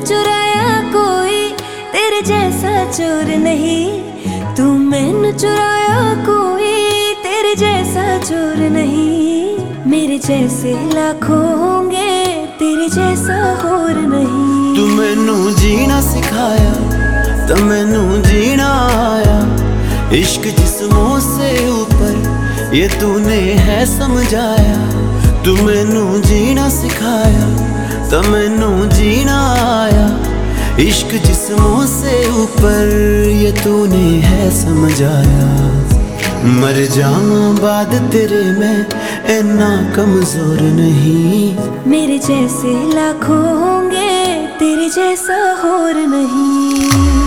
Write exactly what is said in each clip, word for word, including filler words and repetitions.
चुराया कोई तेरे जैसा चोर नहीं। तू मैंने चुराया कोई तेरे जैसा चोर नहीं। मेरे जैसे लाखों होंगे तेरे जैसा होर नहीं। तू मैनू जीना सिखाया तो मैनू जीना आया। इश्क जिस्मों से ऊपर ये तूने है समझाया। तू मैनू जीना सिखाया तो मैनू जीना आया। इश्क जिस्मों से ऊपर ये तूने है समझाया। मर जाऊं बाद तेरे मैं इतना कमजोर नहीं। मेरे जैसे लाखों होंगे तेरे जैसा होर नहीं।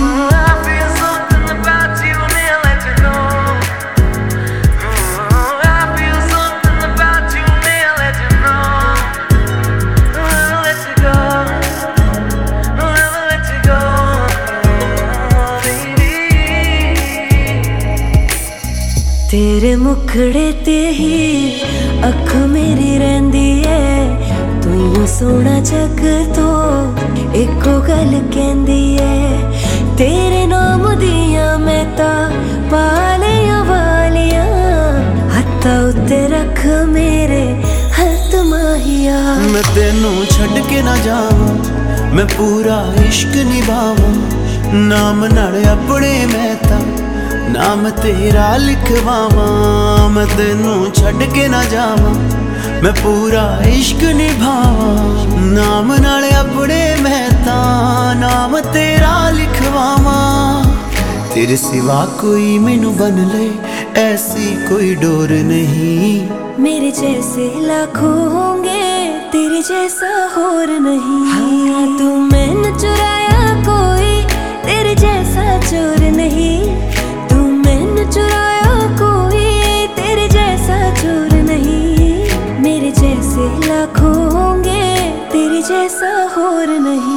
तेरे मुखड़े ते ही अख मेरी रहिंदी है। तू यूं सोना जग तो एको गल कहंदी है। तेरे नाम दिया मैं ता पालियां वालियां। हत्था उत्ते रख मेरे हथ माहिया। मैं तेनू छड़ के ना जावां मैं पूरा इश्क निभावां। नाम नाल अपने मैं ता नाम तेरा लिखवावां। मैं तेनू छड़ के ना जावां मैं पूरा इश्क निभावां। नाम नाल अपने मैं ता नाम तेरा लिखवावां। तेरे सिवा कोई मैनू बन ले ऐसी कोई डोर नहीं। मेरे जैसे लाखों होंगे तेरे जैसा होर नहीं। हाँ, तू मैंने चुराया कोई तेरे जैसा चोर नहीं। चुराया कोई तेरे जैसा चोर नहीं। मेरे जैसे लाखों होंगे तेरे जैसा होर नहीं।